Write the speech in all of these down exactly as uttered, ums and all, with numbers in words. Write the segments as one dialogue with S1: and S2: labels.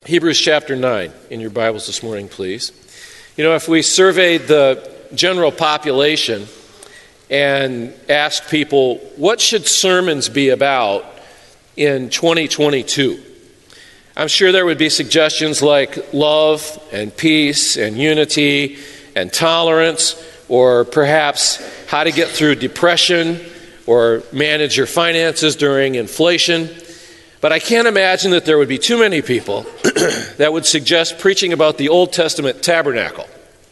S1: Hebrews chapter nine in your Bibles this morning, please. You know, if we surveyed the general population and asked people, what should sermons be about in twenty twenty-two? I'm sure there would be suggestions like love and peace and unity and tolerance, or perhaps how to get through depression or manage your finances during inflation. But I can't imagine that there would be too many people that would suggest preaching about the Old Testament tabernacle.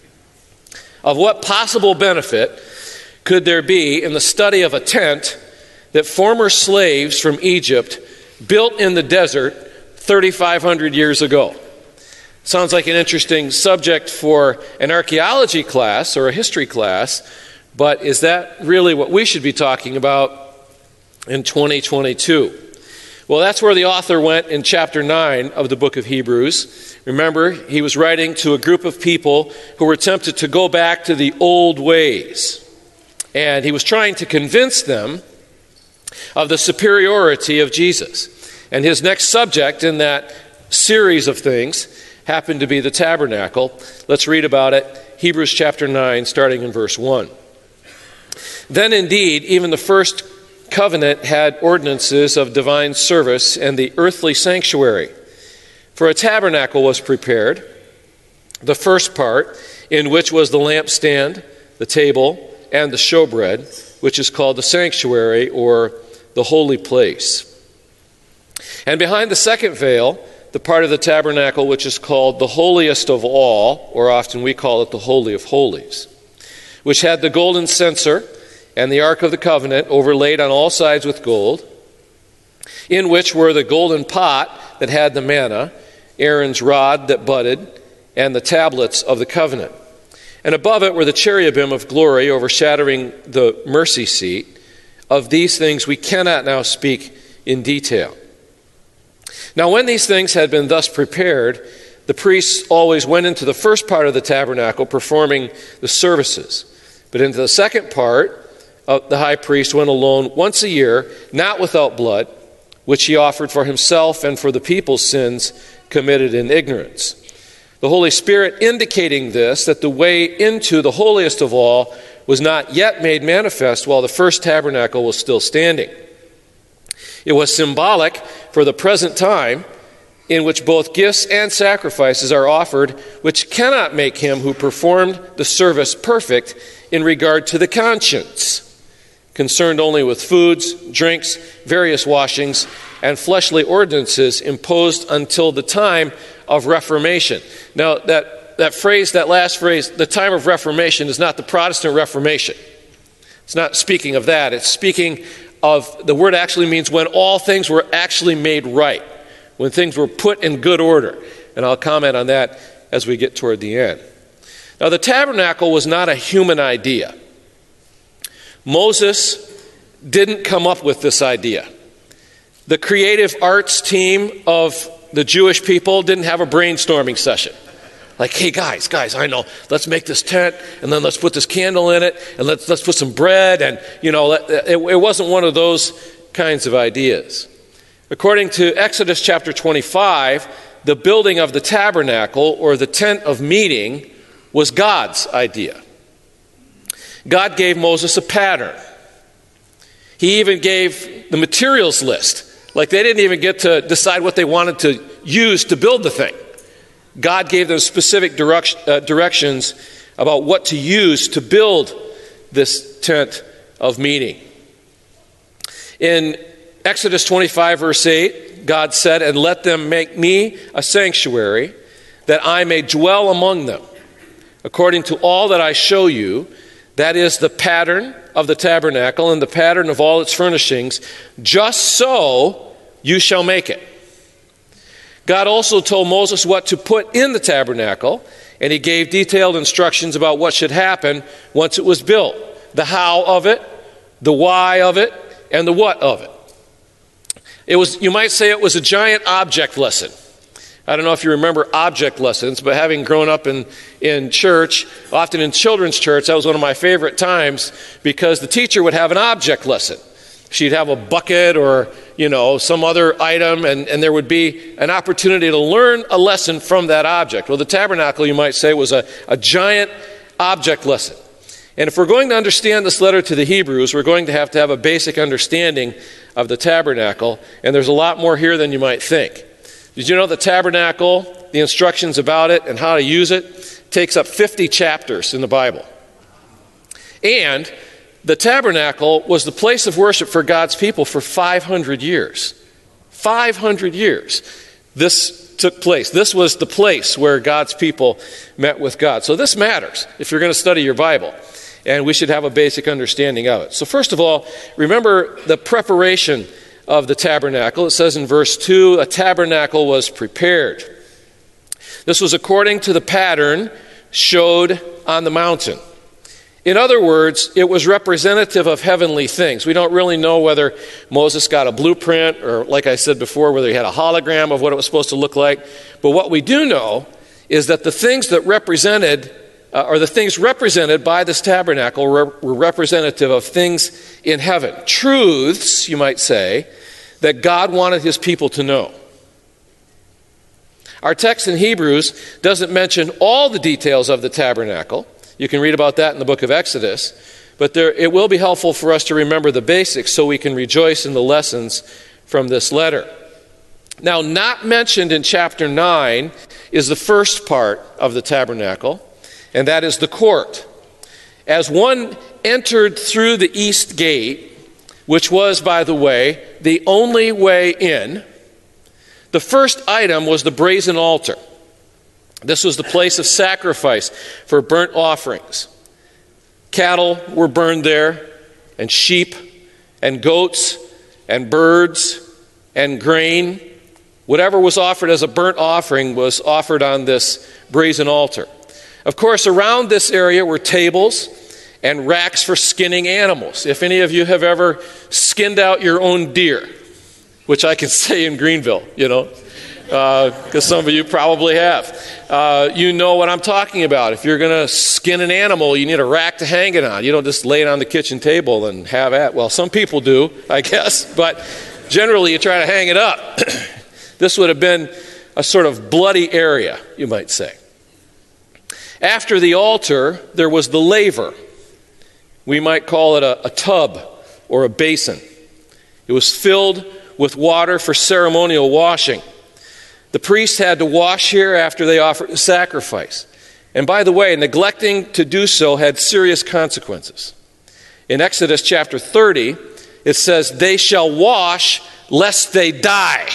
S1: Of what possible benefit could there be in the study of a tent that former slaves from Egypt built in the desert thirty-five hundred years ago? Sounds like an interesting subject for an archaeology class or a history class, but is that really what we should be talking about in twenty twenty-two? Well, that's where the author went in chapter nine of the book of Hebrews. Remember, he was writing to a group of people who were tempted to go back to the old ways. And he was trying to convince them of the superiority of Jesus. And his next subject in that series of things happened to be the tabernacle. Let's read about it. Hebrews chapter nine, starting in verse one. Then indeed, even the first covenant had ordinances of divine service and the earthly sanctuary. For a tabernacle was prepared, the first part, in which was the lampstand, the table, and the showbread, which is called the sanctuary or the holy place. And behind the second veil, the part of the tabernacle which is called the holiest of all, or often we call it the Holy of Holies, which had the golden censer and the Ark of the Covenant overlaid on all sides with gold, in which were the golden pot that had the manna, Aaron's rod that budded, and the tablets of the covenant. And above it were the cherubim of glory overshadowing the mercy seat. Of these things we cannot now speak in detail. Now when these things had been thus prepared, the priests always went into the first part of the tabernacle performing the services. But into the second part, Uh, the high priest went alone once a year, not without blood, which he offered for himself and for the people's sins committed in ignorance. The Holy Spirit indicating this, that the way into the holiest of all was not yet made manifest while the first tabernacle was still standing. It was symbolic for the present time in which both gifts and sacrifices are offered, which cannot make him who performed the service perfect in regard to the conscience, concerned only with foods, drinks, various washings, and fleshly ordinances imposed until the time of Reformation. Now, that, that phrase, that last phrase, the time of Reformation, is not the Protestant Reformation. It's not speaking of that. It's speaking of, the word actually means when all things were actually made right, when things were put in good order. And I'll comment on that as we get toward the end. Now, the tabernacle was not a human idea. Moses didn't come up with this idea. The creative arts team of the Jewish people didn't have a brainstorming session. Like, hey, guys, guys, I know, let's make this tent, and then let's put this candle in it, and let's let's put some bread, and, you know, it, it wasn't one of those kinds of ideas. According to Exodus chapter twenty-five, the building of the tabernacle, or the tent of meeting, was God's idea. God gave Moses a pattern. He even gave the materials list. Like, they didn't even get to decide what they wanted to use to build the thing. God gave them specific direct, uh, directions about what to use to build this tent of meeting. In Exodus twenty-five, verse eight, God said, "And let them make me a sanctuary, that I may dwell among them, according to all that I show you." That is the pattern of the tabernacle and the pattern of all its furnishings. Just so you shall make it. God also told Moses what to put in the tabernacle, and he gave detailed instructions about what should happen once it was built. The how of it, the why of it, and the what of it. It was, you might say it was a giant object lesson. I don't know if you remember object lessons, but having grown up in, in church, often in children's church, that was one of my favorite times because the teacher would have an object lesson. She'd have a bucket or, you know, some other item, and, and there would be an opportunity to learn a lesson from that object. Well, the tabernacle, you might say, was a, a giant object lesson. And if we're going to understand this letter to the Hebrews, we're going to have to have a basic understanding of the tabernacle, and there's a lot more here than you might think. Did you know the tabernacle, the instructions about it and how to use it, takes up fifty chapters in the Bible? And the tabernacle was the place of worship for God's people for five hundred years. five hundred years this took place. This was the place where God's people met with God. So this matters if you're going to study your Bible, and we should have a basic understanding of it. So first of all, remember the preparation of the tabernacle. It says in verse two, a tabernacle was prepared. This was according to the pattern showed on the mountain. In other words, it was representative of heavenly things. We don't really know whether Moses got a blueprint or, like I said before, whether he had a hologram of what it was supposed to look like. But what we do know is that the things that represented, uh, or the things represented by this tabernacle were, were representative of things in heaven. Truths, you might say, that God wanted his people to know. Our text in Hebrews doesn't mention all the details of the tabernacle. You can read about that in the book of Exodus. But there, it will be helpful for us to remember the basics so we can rejoice in the lessons from this letter. Now, not mentioned in chapter nine is the first part of the tabernacle, and that is the court. As one entered through the east gate, which was, by the way, the only way in, the first item was the brazen altar. This was the place of sacrifice for burnt offerings. Cattle were burned there, and sheep, and goats, and birds, and grain. Whatever was offered as a burnt offering was offered on this brazen altar. Of course, around this area were tables and racks for skinning animals. If any of you have ever skinned out your own deer, which I can say in Greenville, you know, because uh, some of you probably have. Uh, you know what I'm talking about. If you're going to skin an animal, you need a rack to hang it on. You don't just lay it on the kitchen table and have at. Well, some people do, I guess, but generally you try to hang it up. This would have been a sort of bloody area, you might say. After the altar, there was the laver. We might call it a, a tub or a basin. It was filled with water for ceremonial washing. The priest had to wash here after they offered the sacrifice. And by the way, neglecting to do so had serious consequences. In Exodus chapter thirty, it says, "They shall wash lest they die."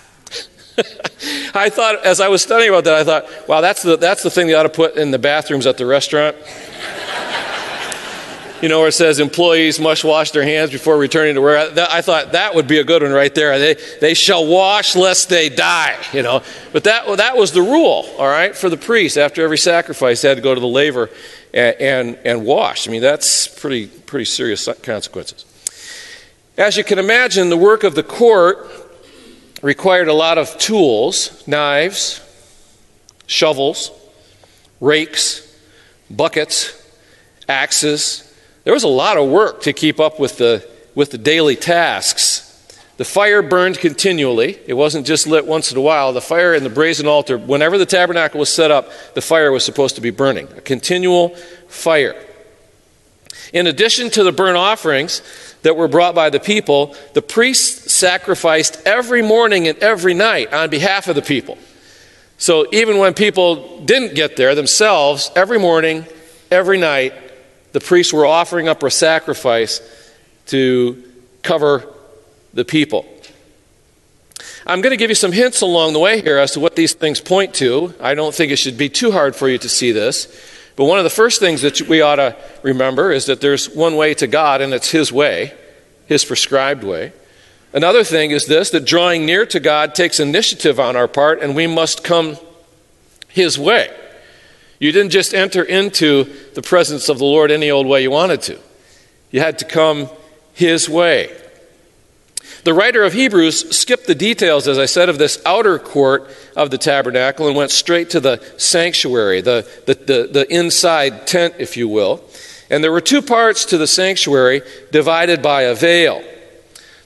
S1: I thought, as I was studying about that, I thought, wow, that's the, that's the thing they ought to put in the bathrooms at the restaurant. You know, where it says employees must wash their hands before returning to work. I thought that would be a good one right there. They they shall wash lest they die, you know. But that well, that was the rule, all right, for the priest. After every sacrifice, they had to go to the laver and, and, and wash. I mean, that's pretty, pretty serious consequences. As you can imagine, the work of the court required a lot of tools, knives, shovels, rakes, buckets, axes. There was a lot of work to keep up with the with the daily tasks. The fire burned continually. It wasn't just lit once in a while. The fire in the brazen altar, whenever the tabernacle was set up, the fire was supposed to be burning. A continual fire. In addition to the burnt offerings that were brought by the people, the priests sacrificed every morning and every night on behalf of the people. So even when people didn't get there themselves, every morning, every night, the priests were offering up a sacrifice to cover the people. I'm going to give you some hints along the way here as to what these things point to. I don't think it should be too hard for you to see this. But one of the first things that we ought to remember is that there's one way to God, and it's His way, His prescribed way. Another thing is this, that drawing near to God takes initiative on our part, and we must come His way. You didn't just enter into the presence of the Lord any old way you wanted to. You had to come His way. The writer of Hebrews skipped the details, as I said, of this outer court of the tabernacle and went straight to the sanctuary, the, the, the, the inside tent, if you will. And there were two parts to the sanctuary divided by a veil.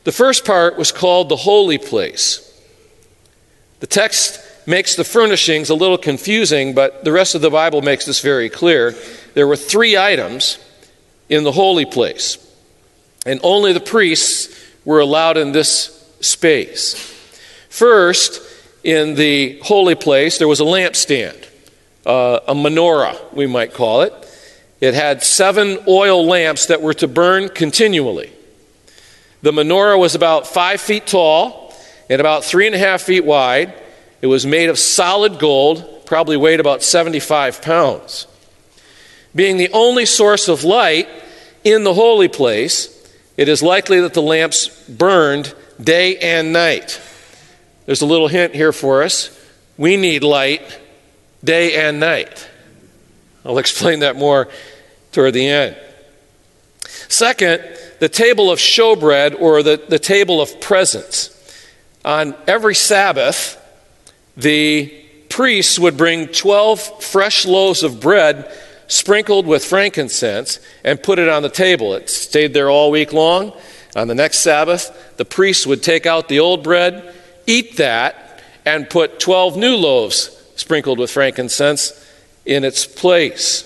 S1: The first part was called the holy place. The text makes the furnishings a little confusing, but the rest of the Bible makes this very clear. There were three items in the holy place, and only the priests were allowed in this space. First, in the holy place, there was a lampstand, uh, a menorah, we might call it. It had seven oil lamps that were to burn continually. The menorah was about five feet tall and about three and a half feet wide. It was made of solid gold, probably weighed about seventy-five pounds. Being the only source of light in the holy place, it is likely that the lamps burned day and night. There's a little hint here for us. We need light day and night. I'll explain that more toward the end. Second, the table of showbread, or the, the table of presents. On every Sabbath, the priests would bring twelve fresh loaves of bread sprinkled with frankincense and put it on the table. It stayed there all week long. On the next Sabbath, the priests would take out the old bread, eat that, and put twelve new loaves sprinkled with frankincense in its place.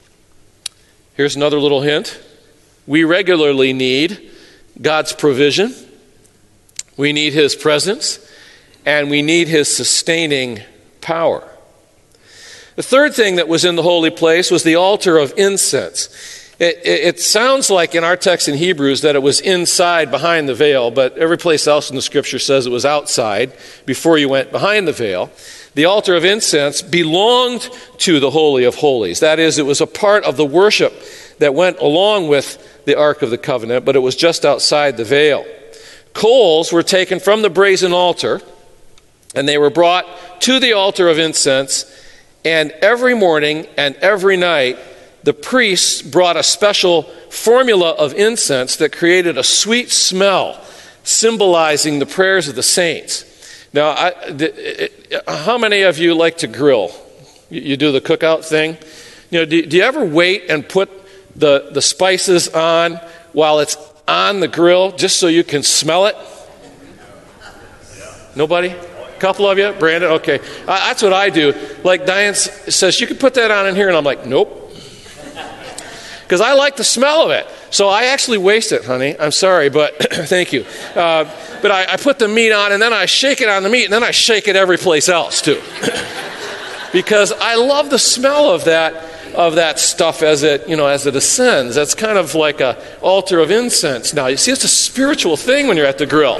S1: Here's another little hint. We regularly need God's provision. We need His presence, and we need His sustaining power. The third thing that was in the holy place was the altar of incense. It, it, it sounds like in our text in Hebrews that it was inside behind the veil, but every place else in the Scripture says it was outside before you went behind the veil. The altar of incense belonged to the Holy of Holies. That is, it was a part of the worship that went along with the Ark of the Covenant, but it was just outside the veil. Coals were taken from the brazen altar, and they were brought to the altar of incense, and every morning and every night, the priests brought a special formula of incense that created a sweet smell, symbolizing the prayers of the saints. Now, I, how many of you like to grill? You do the cookout thing? You know, do, do you ever wait and put the, the spices on while it's on the grill just so you can smell it? Nobody? A couple of you? Brandon? Okay. Uh, that's what I do. Like Diane says, you can put that on in here, and I'm like, nope. Because I like the smell of it. So I actually waste it, honey. I'm sorry, but thank you. Uh, but I, I put the meat on, and then I shake it on the meat, and then I shake it every place else, too. Because I love the smell of that of that stuff as it, you know, as it ascends. That's kind of like an altar of incense. Now, you see, it's a spiritual thing when you're at the grill.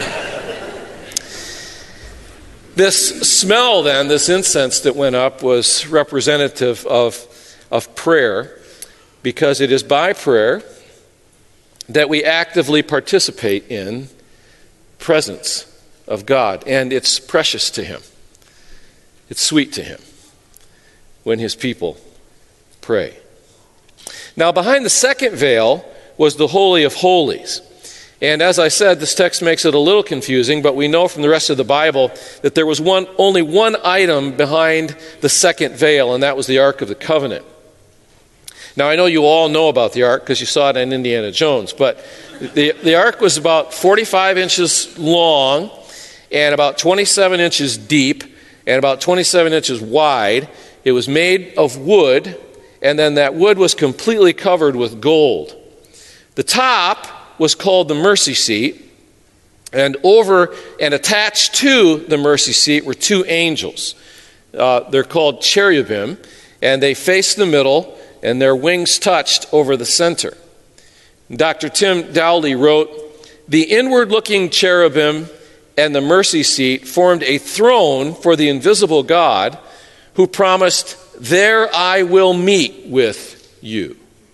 S1: This smell, then, this incense that went up was representative of, of prayer, because it is by prayer that we actively participate in presence of God, and it's precious to Him. It's sweet to Him when His people pray. Now, behind the second veil was the Holy of Holies. And as I said, this text makes it a little confusing, but we know from the rest of the Bible that there was one, only one item behind the second veil, and that was the Ark of the Covenant. Now, I know you all know about the Ark because you saw it in Indiana Jones, but the, the Ark was about forty-five inches long and about twenty-seven inches deep and about twenty-seven inches wide. It was made of wood, and then that wood was completely covered with gold. The top was called the mercy seat, and over and attached to the mercy seat were two angels. Uh, they're called cherubim, and they faced the middle, and their wings touched over the center. Doctor Tim Dowley wrote, "The inward-looking cherubim and the mercy seat formed a throne for the invisible God, who promised, 'There I will meet with you.'"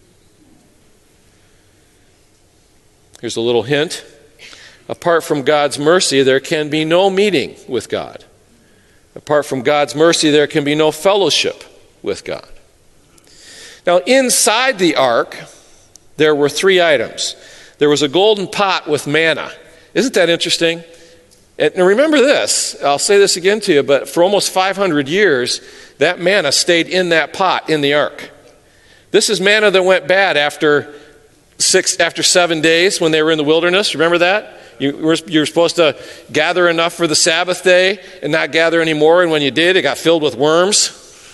S1: Here's a little hint. Apart from God's mercy, there can be no meeting with God. Apart from God's mercy, there can be no fellowship with God. Now, inside the ark, there were three items. There was a golden pot with manna. Isn't that interesting? And remember this, I'll say this again to you, but for almost five hundred years, that manna stayed in that pot in the ark. This is manna that went bad after six, after seven days when they were in the wilderness. Remember that? You were, you were supposed to gather enough for the Sabbath day and not gather any more, and when you did, it got filled with worms.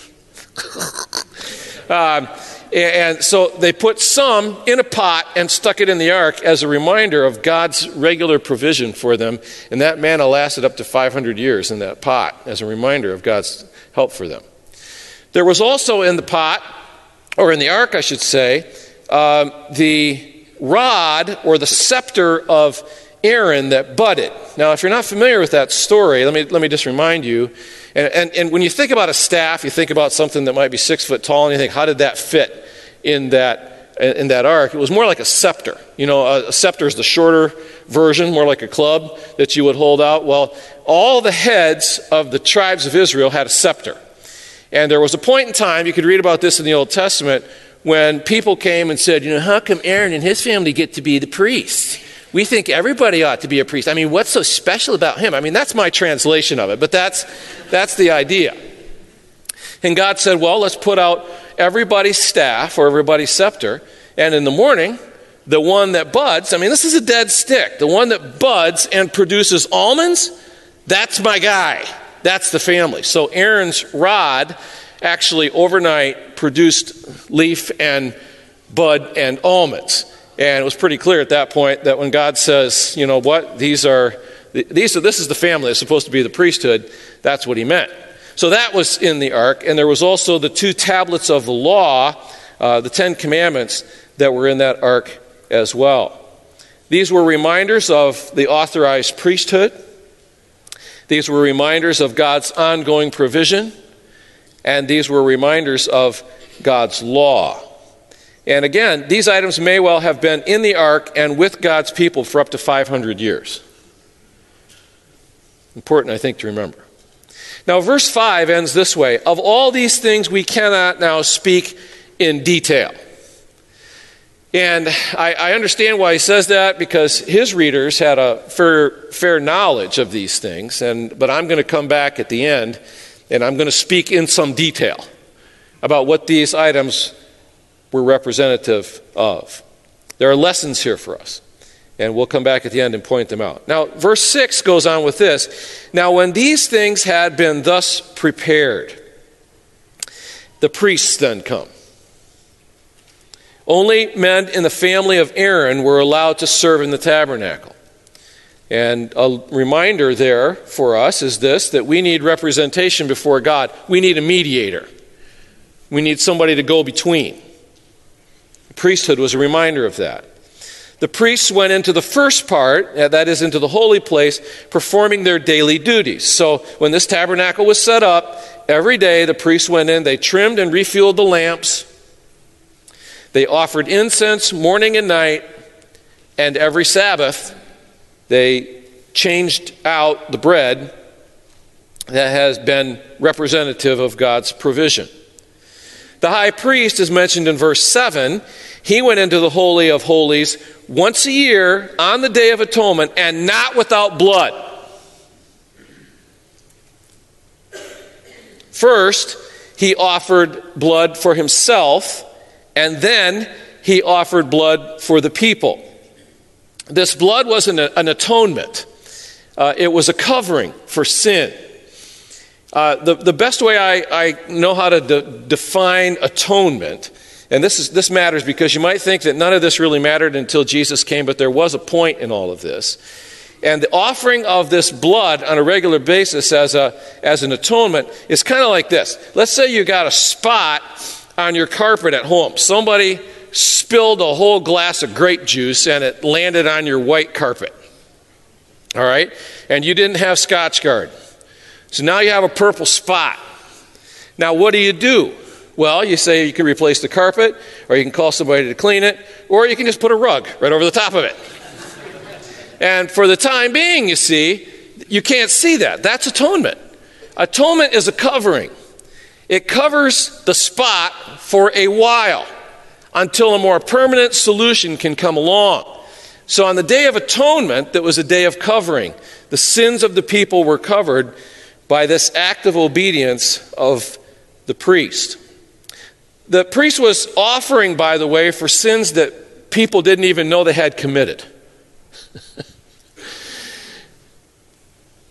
S1: um, and, and so they put some in a pot and stuck it in the ark as a reminder of God's regular provision for them, and that manna lasted up to five hundred years in that pot as a reminder of God's help for them. There was also in the pot, or in the ark, I should say, um, the rod or the scepter of Aaron that budded. Now, if you're not familiar with that story, let me let me just remind you. And, and, and when you think about a staff, you think about something that might be six foot tall, and you think, how did that fit in that in that ark? It was more like a scepter. You know, a, a scepter is the shorter version, more like a club that you would hold out. Well, all the heads of the tribes of Israel had a scepter. And there was a point in time, you could read about this in the Old Testament, when people came and said, you know, how come Aaron and his family get to be the priests? We think everybody ought to be a priest. I mean, what's so special about him? I mean, that's my translation of it, but that's that's the idea. And God said, well, let's put out everybody's staff or everybody's scepter, and in the morning, the one that buds, I mean, this is a dead stick, the one that buds and produces almonds, that's my guy. That's the family. So Aaron's rod actually overnight produced leaf and bud and almonds. And it was pretty clear at that point that when God says, you know what, these are, these are, this is the family that's supposed to be the priesthood, that's what he meant. So that was in the ark, and there was also the two tablets of the law, uh, the Ten Commandments, that were in that ark as well. These were reminders of the authorized priesthood. These were reminders of God's ongoing provision, and these were reminders of God's law. And again, these items may well have been in the ark and with God's people for up to five hundred years. Important, I think, to remember. Now, verse five ends this way: of all these things we cannot now speak in detail. And I, I understand why he says that, because his readers had a fair, fair knowledge of these things. And but I'm going to come back at the end, and I'm going to speak in some detail about what these items were representative of. There are lessons here for us, and we'll come back at the end and point them out. Now, verse six goes on with this. Now, when these things had been thus prepared, the priests then come. Only men in the family of Aaron were allowed to serve in the tabernacle. And a reminder there for us is this, that we need representation before God. We need a mediator. We need somebody to go between. The priesthood was a reminder of that. The priests went into the first part, that is, into the holy place, performing their daily duties. So when this tabernacle was set up, every day the priests went in, they trimmed and refueled the lamps, they offered incense morning and night, and every Sabbath they changed out the bread that has been representative of God's provision. The high priest is mentioned in verse seven. He went into the Holy of Holies once a year on the Day of Atonement, and not without blood. First, he offered blood for himself, and then he offered blood for the people. This blood wasn't an atonement. Uh, it was a covering for sin. Uh, the, the best way I, I know how to de- define atonement, and this is this matters because you might think that none of this really mattered until Jesus came, but there was a point in all of this. And the offering of this blood on a regular basis as a as an atonement is kind of like this. Let's say you got a spot on your carpet at home. Somebody spilled a whole glass of grape juice and it landed on your white carpet. All right? And you didn't have Scotchgard. So now you have a purple spot. Now what do you do? Well, you say you can replace the carpet, or you can call somebody to clean it, or you can just put a rug right over the top of it. And for the time being, you see, you can't see that. That's atonement. Atonement is a covering. It covers the spot for a while until a more permanent solution can come along. So on the Day of Atonement, that was a day of covering. The sins of the people were covered by this act of obedience of the priest. The priest was offering, by the way, for sins that people didn't even know they had committed.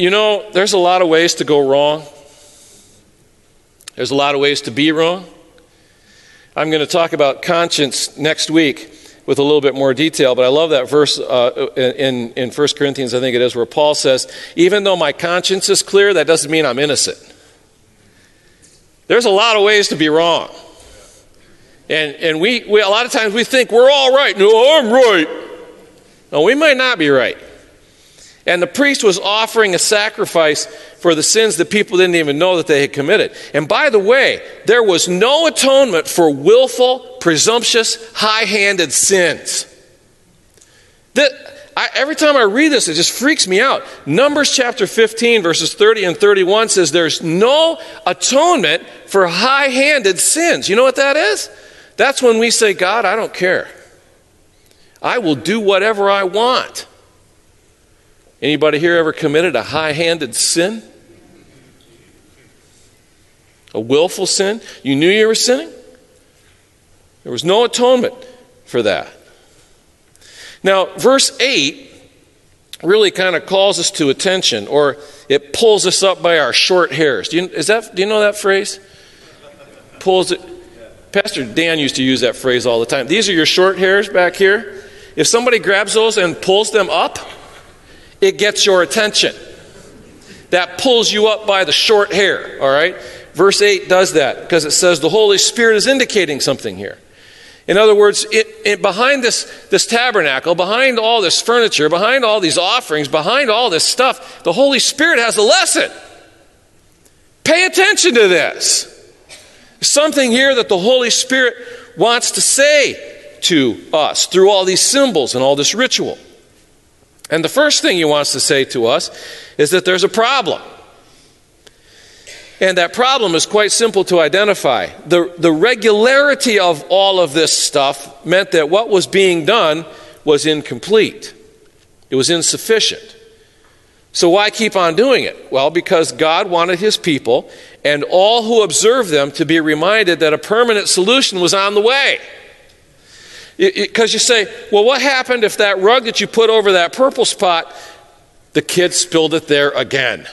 S1: You know, there's a lot of ways to go wrong. There's a lot of ways to be wrong. I'm going to talk about conscience next week with a little bit more detail, but I love that verse uh, in, in First Corinthians, I think it is, where Paul says, even though my conscience is clear, that doesn't mean I'm innocent. There's a lot of ways to be wrong. And and we, we a lot of times we think we're all right. No, I'm right. No, we might not be right. And the priest was offering a sacrifice for the sins that people didn't even know that they had committed. And by the way, there was no atonement for willful, presumptuous, high-handed sins. That, I, every time I read this, it just freaks me out. Numbers chapter fifteen, verses thirty and thirty-one says there's no atonement for high-handed sins. You know what that is? That's when we say, God, I don't care. I will do whatever I want. Anybody here ever committed a high-handed sin? A willful sin? You knew you were sinning? There was no atonement for that. Now, verse eight really kind of calls us to attention, or it pulls us up by our short hairs. Do you, is that, do you know that phrase? Pulls it. Pastor Dan used to use that phrase all the time. These are your short hairs back here. If somebody grabs those and pulls them up, it gets your attention. That pulls you up by the short hair, all right? Verse eight does that because it says the Holy Spirit is indicating something here. In other words, it, it, behind this, this tabernacle, behind all this furniture, behind all these offerings, behind all this stuff, the Holy Spirit has a lesson. Pay attention to this. There's something here that the Holy Spirit wants to say to us through all these symbols and all this ritual. And the first thing he wants to say to us is that there's a problem. And that problem is quite simple to identify. The, the regularity of all of this stuff meant that what was being done was incomplete. It was insufficient. So why keep on doing it? Well, because God wanted his people and all who observe them to be reminded that a permanent solution was on the way. Because you say, well, what happened if that rug that you put over that purple spot, the kid spilled it there again?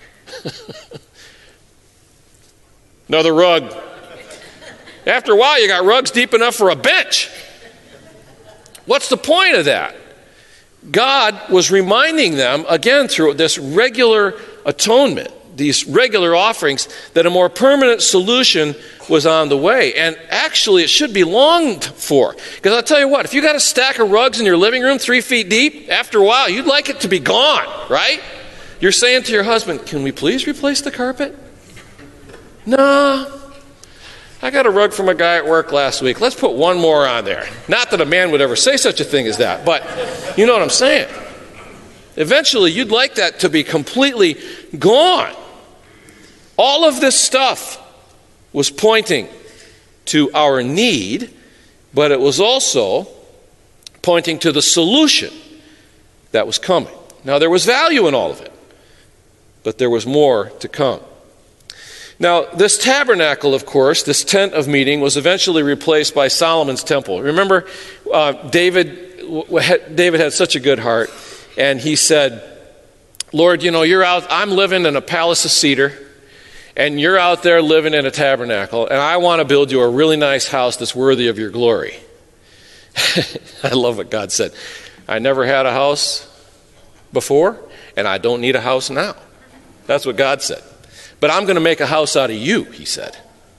S1: Another rug. After a while, you got rugs deep enough for a bench. What's the point of that? God was reminding them, again, through this regular atonement, these regular offerings, that a more permanent solution was on the way. And actually, it should be longed for. Because I'll tell you what, if you got a stack of rugs in your living room three feet deep, after a while, you'd like it to be gone, right? You're saying to your husband, can we please replace the carpet? No. I got a rug from a guy at work last week. Let's put one more on there. Not that a man would ever say such a thing as that, but you know what I'm saying. Eventually, you'd like that to be completely gone. All of this stuff was pointing to our need, but it was also pointing to the solution that was coming. Now, there was value in all of it, but there was more to come. Now, this tabernacle, of course, this tent of meeting, was eventually replaced by Solomon's temple. Remember, uh, David, David had such a good heart, and he said, Lord, you know, you're out, I'm living in a palace of cedar, and you're out there living in a tabernacle, and I want to build you a really nice house that's worthy of your glory. I love what God said. I never had a house before, and I don't need a house now. That's what God said. But I'm going to make a house out of you, he said.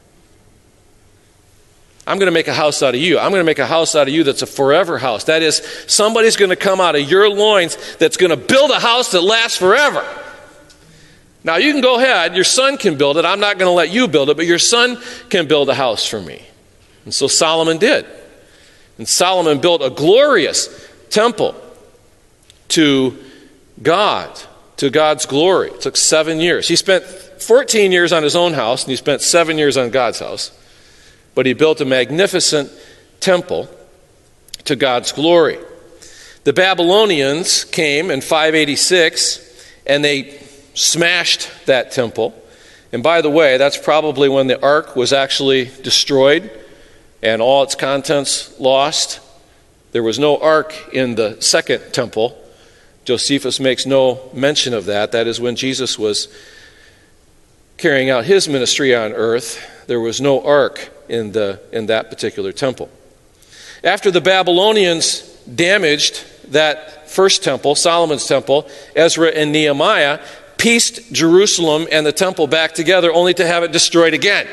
S1: I'm going to make a house out of you. I'm going to make a house out of you that's a forever house. That is, somebody's going to come out of your loins that's going to build a house that lasts forever. Now, you can go ahead. Your son can build it. I'm not going to let you build it, but your son can build a house for me. And so Solomon did. And Solomon built a glorious temple to God, to God's glory. It took seven years. He spent fourteen years on his own house, and he spent seven years on God's house. But he built a magnificent temple to God's glory. The Babylonians came in five eighty-six, and they smashed that temple. And by the way, that's probably when the ark was actually destroyed and all its contents lost. There was no ark in the second temple Josephus makes no mention of that. That is when Jesus was carrying out his ministry on earth. There was no ark in the in that particular temple. After the Babylonians damaged that first temple, Solomon's temple, Ezra and Nehemiah pieced Jerusalem and the temple back together only to have it destroyed again.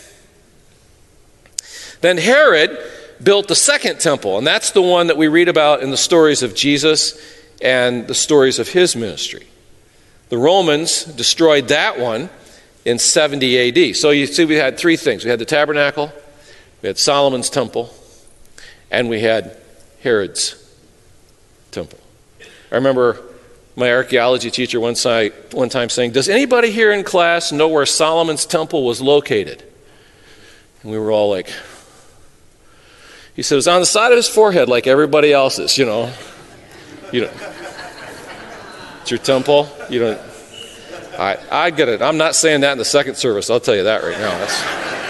S1: Then Herod built the second temple, and that's the one that we read about in the stories of Jesus and the stories of his ministry. The Romans destroyed that one in seventy A D. So you see we had three things. We had the tabernacle, we had Solomon's temple, and we had Herod's temple. I remember my archaeology teacher one, side, one time saying, does anybody here in class know where Solomon's temple was located? And we were all like, he said, it was on the side of his forehead like everybody else's, you know. You don't. It's your temple. You don't. I, I get it. I'm not saying that in the second service. I'll tell you that right now. That's...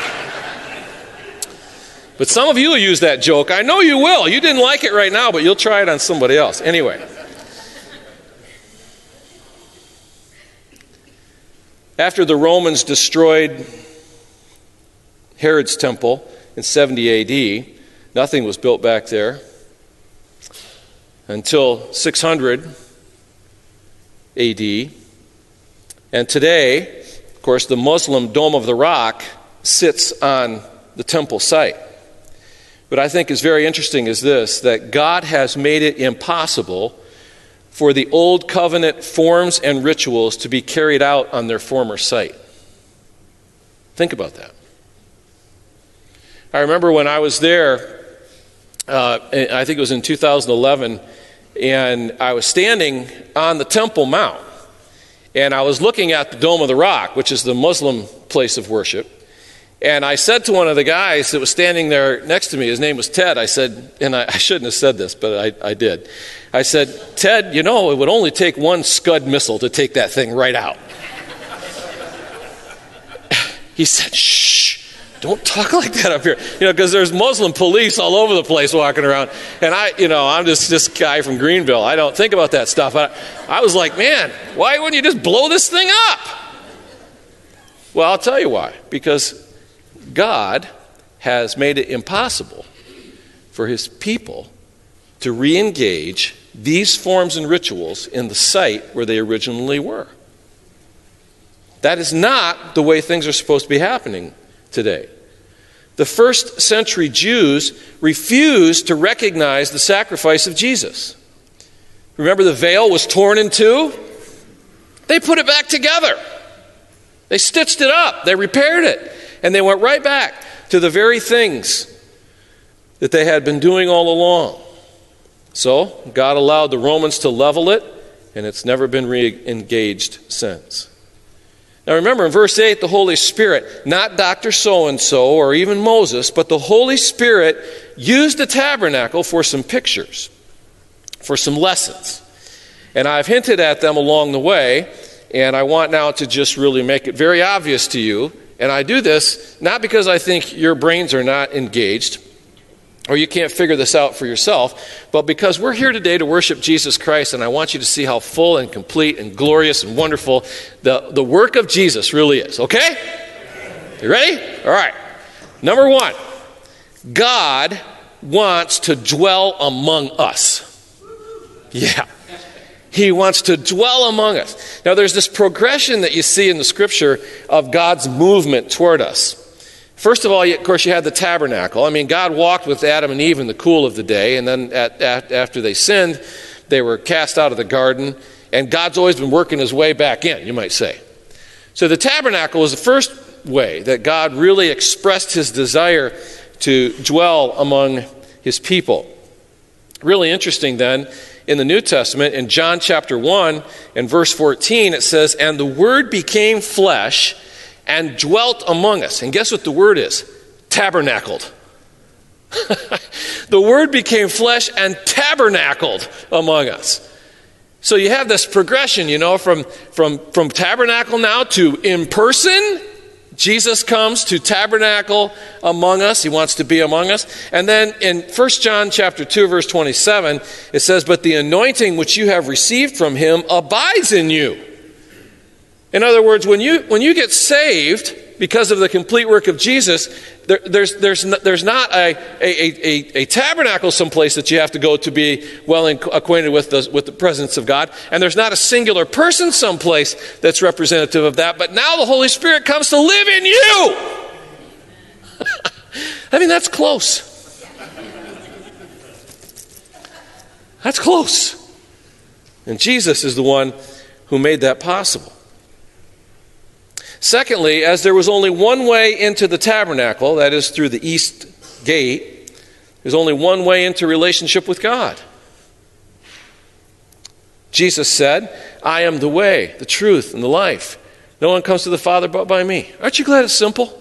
S1: But some of you will use that joke. I know you will. You didn't like it right now, but you'll try it on somebody else. Anyway. After the Romans destroyed Herod's temple in seventy A D, nothing was built back there until six hundred A D. And today, of course, the Muslim Dome of the Rock sits on the temple site. What I think is very interesting is this, that God has made it impossible for the old covenant forms and rituals to be carried out on their former site. Think about that. I remember when I was there, uh, I think it was in two thousand eleven, and I was standing on the Temple Mount, and I was looking at the Dome of the Rock, which is the Muslim place of worship, and I said to one of the guys that was standing there next to me, his name was Ted, I said, and I, I shouldn't have said this, but I, I did. I said, Ted, you know, it would only take one Scud missile to take that thing right out. He said, shh, don't talk like that up here. You know, because there's Muslim police all over the place walking around. And I, you know, I'm just this guy from Greenville. I don't think about that stuff. I, I was like, man, why wouldn't you just blow this thing up? Well, I'll tell you why. Because God has made it impossible for his people to re-engage these forms and rituals in the site where they originally were. That is not the way things are supposed to be happening today. The first century Jews refused to recognize the sacrifice of Jesus. Remember, the veil was torn in two? They put it back together. They stitched it up. They repaired it. And they went right back to the very things that they had been doing all along. So, God allowed the Romans to level it, and it's never been re-engaged since. Now remember, in verse eight, the Holy Spirit, not Doctor So-and-so or even Moses, but the Holy Spirit used the tabernacle for some pictures, for some lessons. And I've hinted at them along the way, and I want now to just really make it very obvious to you. And I do this not because I think your brains are not engaged, or you can't figure this out for yourself, but because we're here today to worship Jesus Christ, and I want you to see how full and complete and glorious and wonderful the, the work of Jesus really is. Okay? You ready? All right. Number one, God wants to dwell among us. Yeah. He wants to dwell among us. Now, there's this progression that you see in the Scripture of God's movement toward us. First of all, of course, you had the tabernacle. I mean, God walked with Adam and Eve in the cool of the day, and then at, at, after they sinned, they were cast out of the garden, and God's always been working his way back in, you might say. So the tabernacle was the first way that God really expressed his desire to dwell among his people. Really interesting then, in the New Testament, in John chapter one and verse fourteen, it says, "And the Word became flesh and dwelt among us." And guess what the word is? Tabernacled. The Word became flesh and tabernacled among us. So you have this progression, you know, from, from, from tabernacle now to in person. Jesus comes to tabernacle among us. He wants to be among us. And then in First John chapter two, verse twenty-seven, it says, "But the anointing which you have received from him abides in you." In other words, when you when you get saved because of the complete work of Jesus, there, there's there's there's not a, a, a, a tabernacle someplace that you have to go to be well acquainted with the with the presence of God, and there's not a singular person someplace that's representative of that. But now the Holy Spirit comes to live in you. I mean, that's close. That's close. And Jesus is the one who made that possible. Secondly, as there was only one way into the tabernacle, that is through the east gate, there's only one way into relationship with God. Jesus said, "I am the way, the truth, and the life. No one comes to the Father but by me." Aren't you glad it's simple?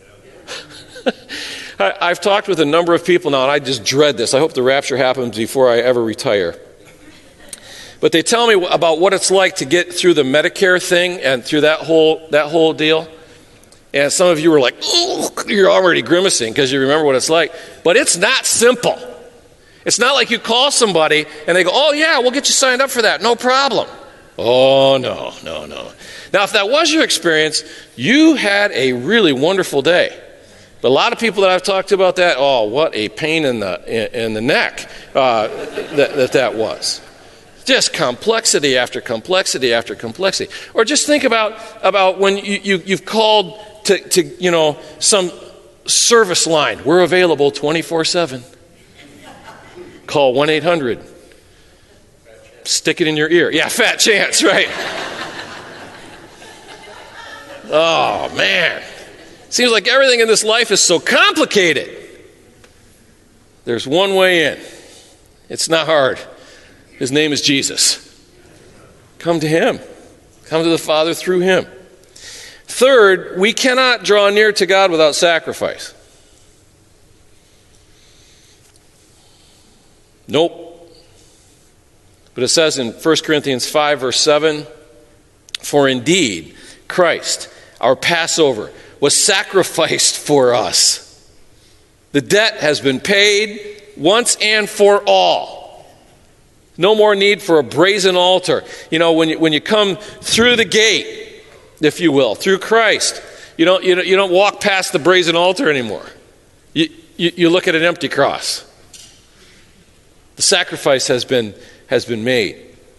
S1: I, I've talked with a number of people now, and I just dread this. I hope the rapture happens before I ever retire. But they tell me about what it's like to get through the Medicare thing and through that whole that whole deal. And some of you were like, "Oh," you're already grimacing because you remember what it's like. But it's not simple. It's not like you call somebody and they go, "Oh yeah, we'll get you signed up for that, no problem." Oh no, no, no. Now if that was your experience, you had a really wonderful day. But a lot of people that I've talked to about that, oh, what a pain in the in, in the neck uh, that, that that was. Just complexity after complexity after complexity. Or just think about, about when you, you, you've called to, to, you know, some service line. We're available twenty-four seven. Call one eight hundred. Stick it in your ear. Yeah, fat chance, right. Oh, man. Seems like everything in this life is so complicated. There's one way in. It's not hard. His name is Jesus. Come to him. Come to the Father through him. Third, we cannot draw near to God without sacrifice. Nope. But it says in First Corinthians five, verse seven, "For indeed, Christ, our Passover, was sacrificed for us. The debt has been paid once and for all. No more need for a brazen altar." You know, when you, when you come through the gate, if you will, through Christ, you don't, you don't, you don't walk past the brazen altar anymore. You, you, you look at an empty cross. The sacrifice has been, has been made.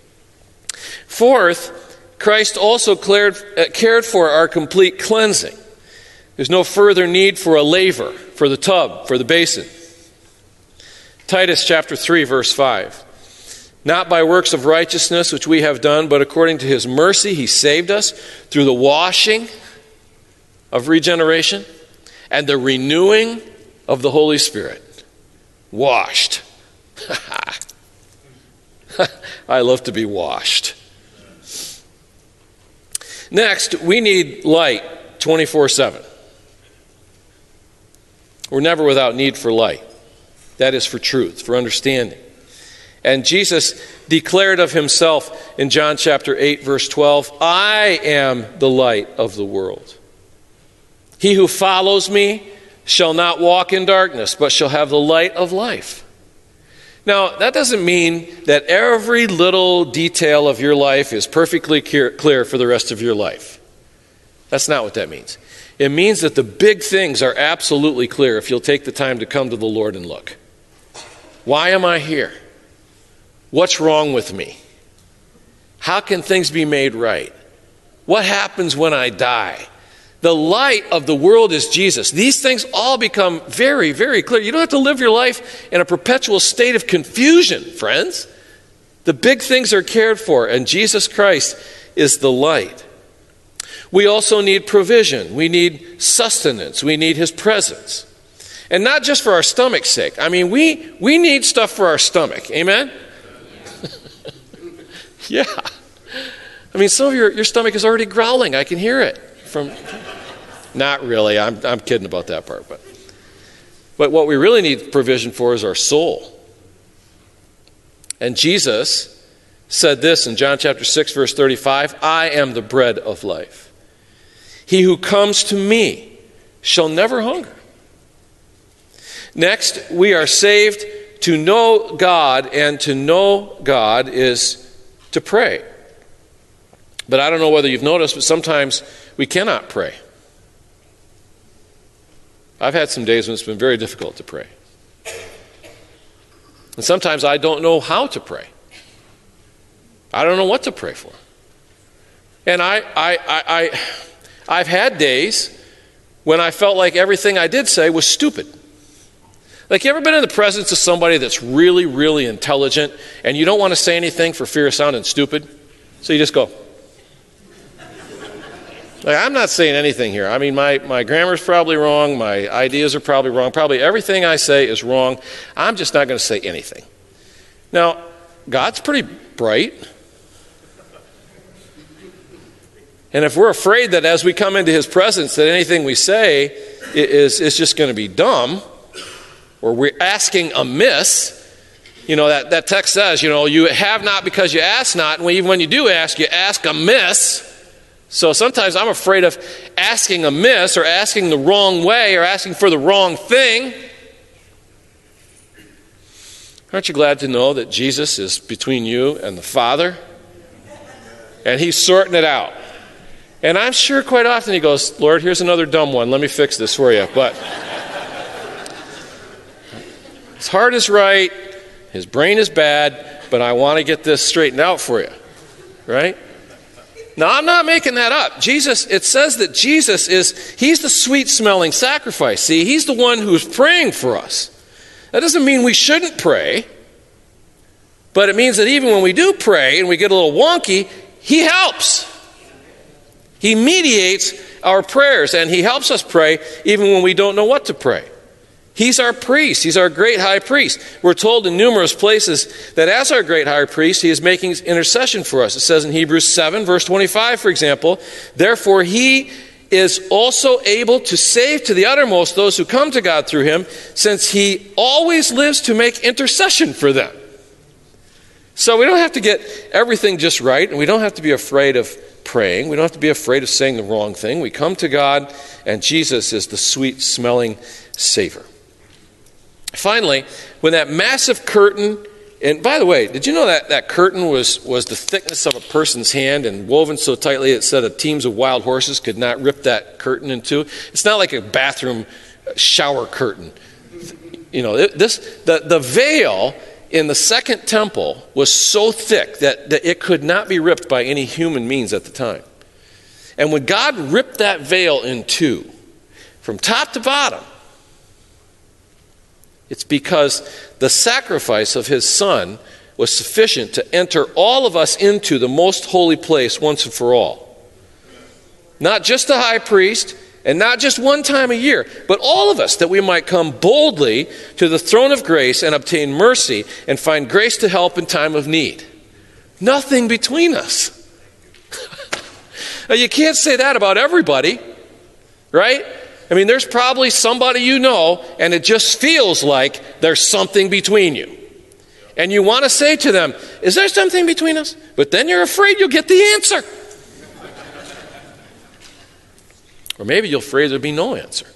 S1: Fourth, Christ also cared, uh, cared for our complete cleansing. There's no further need for a laver, for the tub, for the basin. Titus chapter three, verse five. "Not by works of righteousness which we have done, but according to his mercy he saved us through the washing of regeneration and the renewing of the Holy Spirit." Washed. I love to be washed. Next, we need light twenty-four seven. We're never without need for light. That is for truth, for understanding. And Jesus declared of himself in John chapter eight, verse twelve, "I am the light of the world. He who follows me shall not walk in darkness, but shall have the light of life." Now, that doesn't mean that every little detail of your life is perfectly clear for the rest of your life. That's not what that means. It means that the big things are absolutely clear if you'll take the time to come to the Lord and look. Why am I here? What's wrong with me? How can things be made right? What happens when I die? The light of the world is Jesus. These things all become very, very clear. You don't have to live your life in a perpetual state of confusion, friends. The big things are cared for, and Jesus Christ is the light. We also need provision. We need sustenance. We need his presence. And not just for our stomach's sake. I mean, we, we need stuff for our stomach. Amen? Yeah. I mean, some of your, your stomach is already growling. I can hear it. From, not really. I'm, I'm kidding about that part. But, but what we really need provision for is our soul. And Jesus said this in John chapter six, verse thirty-five, "I am the bread of life. He who comes to me shall never hunger. Next, we are saved to know God, and to know God is to pray. But I don't know whether you've noticed, but sometimes we cannot pray. I've had some days when it's been very difficult to pray. And sometimes I don't know how to pray. I don't know what to pray for. And I, I, I, I, I've had days when I felt like everything I did say was stupid. Like, you ever been in the presence of somebody that's really, really intelligent, and you don't want to say anything for fear of sounding stupid? So you just go. Like, I'm not saying anything here. I mean, my, my grammar's probably wrong. My ideas are probably wrong. Probably everything I say is wrong. I'm just not going to say anything. Now, God's pretty bright. And if we're afraid that as we come into his presence that anything we say is, is just going to be dumb, or we're asking amiss, you know, that, that text says, you know, you have not because you ask not, and even when you do ask, you ask amiss. So sometimes I'm afraid of asking amiss, or asking the wrong way, or asking for the wrong thing. Aren't you glad to know that Jesus is between you and the Father? And he's sorting it out. And I'm sure quite often he goes, Lord, here's another dumb one. Let me fix this for you. But his heart is right. His brain is bad. But I want to get this straightened out for you. Right? Now, I'm not making that up. Jesus, it says that Jesus is, he's the sweet-smelling sacrifice. See, he's the one who's praying for us. That doesn't mean we shouldn't pray. But it means that even when we do pray and we get a little wonky, he helps. He mediates our prayers, and he helps us pray even when we don't know what to pray. He's our priest. He's our great high priest. We're told in numerous places that as our great high priest, he is making intercession for us. It says in Hebrews seven, verse twenty-five, for example, therefore he is also able to save to the uttermost those who come to God through him, since he always lives to make intercession for them. So we don't have to get everything just right, and we don't have to be afraid of praying. We don't have to be afraid of saying the wrong thing. We come to God, and Jesus is the sweet-smelling savor. Finally, when that massive curtain, and by the way, did you know that that curtain was, was the thickness of a person's hand and woven so tightly it said that teams of wild horses could not rip that curtain in two? It's not like a bathroom shower curtain. You know, it, this the, the veil in the second temple was so thick that, that it could not be ripped by any human means at the time. And when God ripped that veil in two, from top to bottom, it's because the sacrifice of his Son was sufficient to enter all of us into the most holy place once and for all. Not just the high priest, and not just one time a year, but all of us, that we might come boldly to the throne of grace and obtain mercy and find grace to help in time of need. Nothing between us. Now, you can't say that about everybody, right? I mean, there's probably somebody you know, and it just feels like there's something between you. And you want to say to them, is there something between us? But then you're afraid you'll get the answer. Or maybe you're afraid there'll be no answer.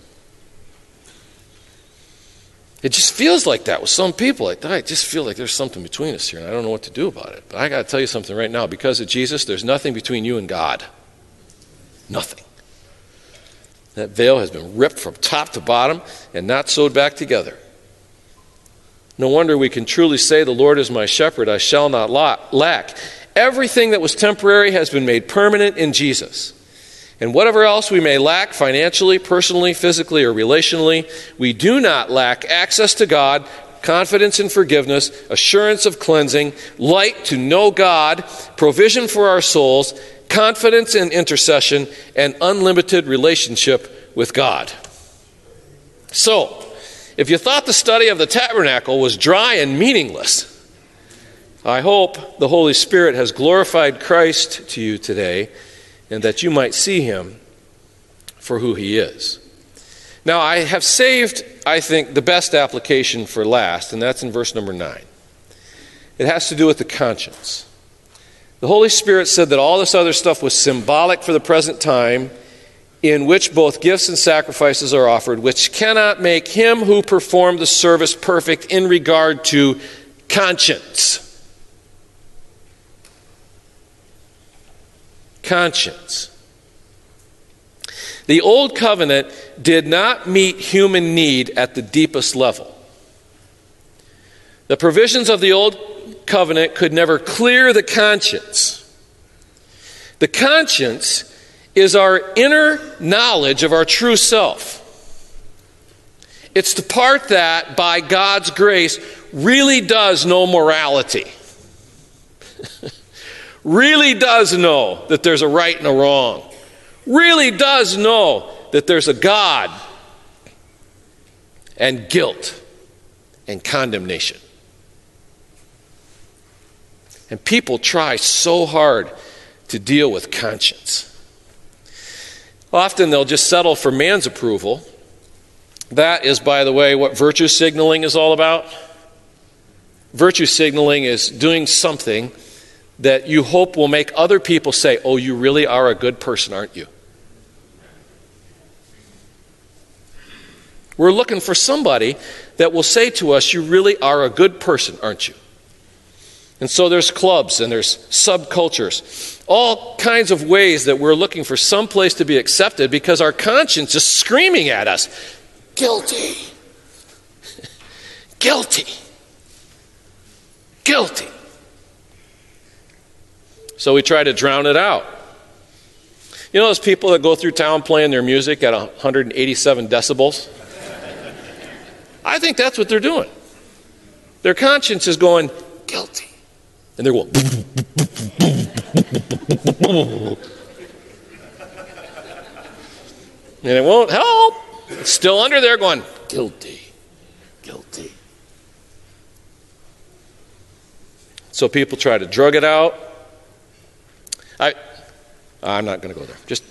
S1: It just feels like that with some people. Like, I just feel like there's something between us here, and I don't know what to do about it. But I got to tell you something right now. Because of Jesus, there's nothing between you and God. Nothing. That veil has been ripped from top to bottom and not sewed back together. No wonder we can truly say, the Lord is my shepherd, I shall not lack. Everything that was temporary has been made permanent in Jesus. And whatever else we may lack financially, personally, physically, or relationally, we do not lack access to God, confidence in forgiveness, assurance of cleansing, light to know God, provision for our souls, confidence in intercession, and unlimited relationship with God. So, if you thought the study of the tabernacle was dry and meaningless, I hope the Holy Spirit has glorified Christ to you today, and that you might see him for who he is. Now, I have saved, I think, the best application for last, and that's in verse number nine. It has to do with the conscience. The Holy Spirit said that all this other stuff was symbolic for the present time, in which both gifts and sacrifices are offered, which cannot make him who performed the service perfect in regard to conscience. Conscience. The old covenant did not meet human need at the deepest level. The provisions of the old covenant could never clear the conscience. The conscience is our inner knowledge of our true self. It's the part that, by God's grace, really does know morality. Really does know that there's a right and a wrong. Really does know that there's a God and guilt and condemnation. And people try so hard to deal with conscience. Often they'll just settle for man's approval. That is, by the way, what virtue signaling is all about. Virtue signaling is doing something that you hope will make other people say, "Oh, you really are a good person, aren't you?" We're looking for somebody that will say to us, "You really are a good person, aren't you?" And so there's clubs and there's subcultures, all kinds of ways that we're looking for some place to be accepted because our conscience is screaming at us, guilty, guilty, guilty. So we try to drown it out. You know those people that go through town playing their music at one hundred eighty-seven decibels? I think that's what they're doing. Their conscience is going, guilty. And they're going, and it won't help. It's still under there going, guilty, guilty. So people try to drug it out. I, I'm not going to go there. Just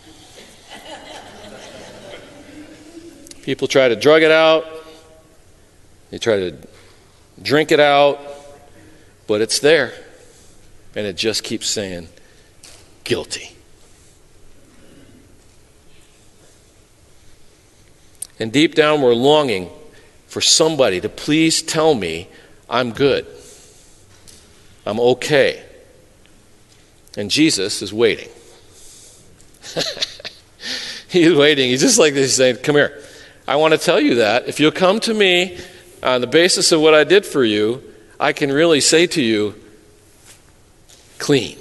S1: people try to drug it out. They try to drink it out. But it's there, and it just keeps saying, guilty. And deep down, we're longing for somebody to please tell me I'm good. I'm okay. And Jesus is waiting. He's waiting. He's just like this. He's saying, come here. I want to tell you that if you'll come to me on the basis of what I did for you, I can really say to you, clean.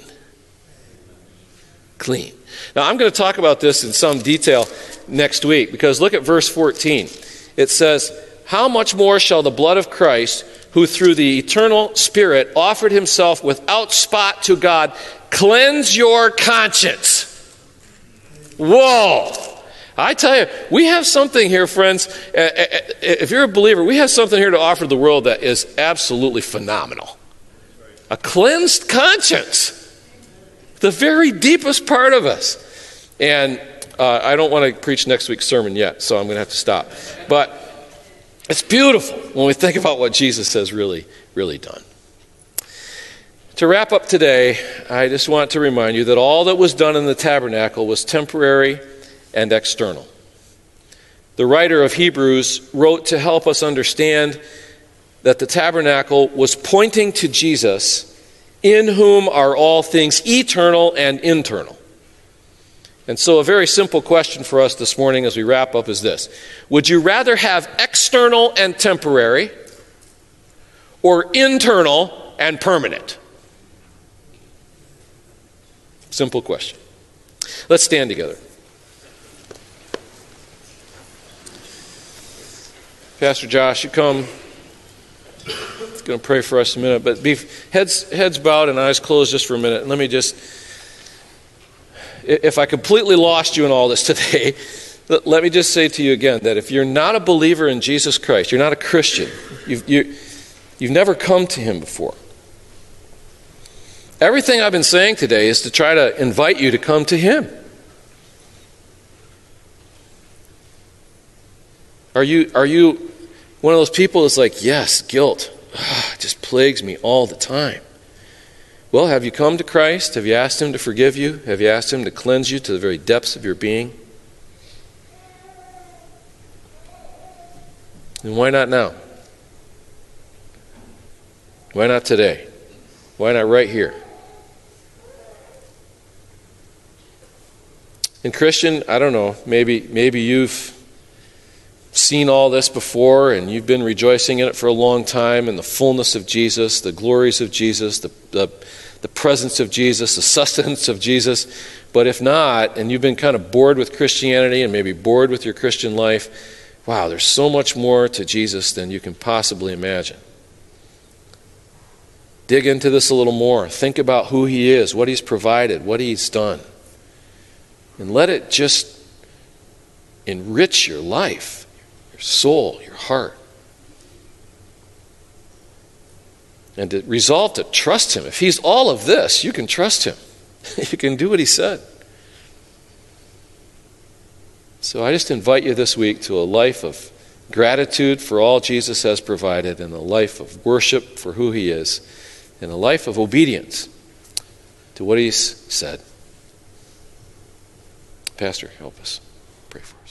S1: Clean. Now, I'm going to talk about this in some detail next week because look at verse fourteen. It says, how much more shall the blood of Christ, who through the eternal Spirit offered himself without spot to God, cleanse your conscience? Whoa! I tell you, we have something here, friends. If you're a believer, we have something here to offer the world that is absolutely phenomenal. A cleansed conscience. The very deepest part of us. And uh, I don't want to preach next week's sermon yet, so I'm going to have to stop. But it's beautiful when we think about what Jesus has really, really done. To wrap up today, I just want to remind you that all that was done in the tabernacle was temporary and external. The writer of Hebrews wrote to help us understand that the tabernacle was pointing to Jesus, in whom are all things eternal and internal. And so a very simple question for us this morning as we wrap up is this. Would you rather have external and temporary or internal and permanent? Simple question. Let's stand together. Pastor Josh, you come. He's going to pray for us in a minute, but be heads heads bowed and eyes closed just for a minute. And let me just, if I completely lost you in all this today, let me just say to you again that if you're not a believer in Jesus Christ, you're not a Christian, you've you, you've never come to him before. Everything I've been saying today is to try to invite you to come to him. Are you are you one of those people that's like, yes, guilt ugh, it just plagues me all the time? Well, have you come to Christ? Have you asked him to forgive you? Have you asked him to cleanse you to the very depths of your being? And why not now? Why not today? Why not right here? And Christian, I don't know, maybe maybe you've seen all this before and you've been rejoicing in it for a long time, in the fullness of Jesus, the glories of Jesus, the, the, the presence of Jesus, the sustenance of Jesus. But if not, and you've been kind of bored with Christianity and maybe bored with your Christian life, wow, there's so much more to Jesus than you can possibly imagine. Dig into this a little more. Think about who he is, what he's provided, what he's done. And let it just enrich your life, your soul, your heart. And to resolve to trust him. If he's all of this, you can trust him. You can do what he said. So I just invite you this week to a life of gratitude for all Jesus has provided, and a life of worship for who he is, and a life of obedience to what he's said. Pastor, help us. Pray for us.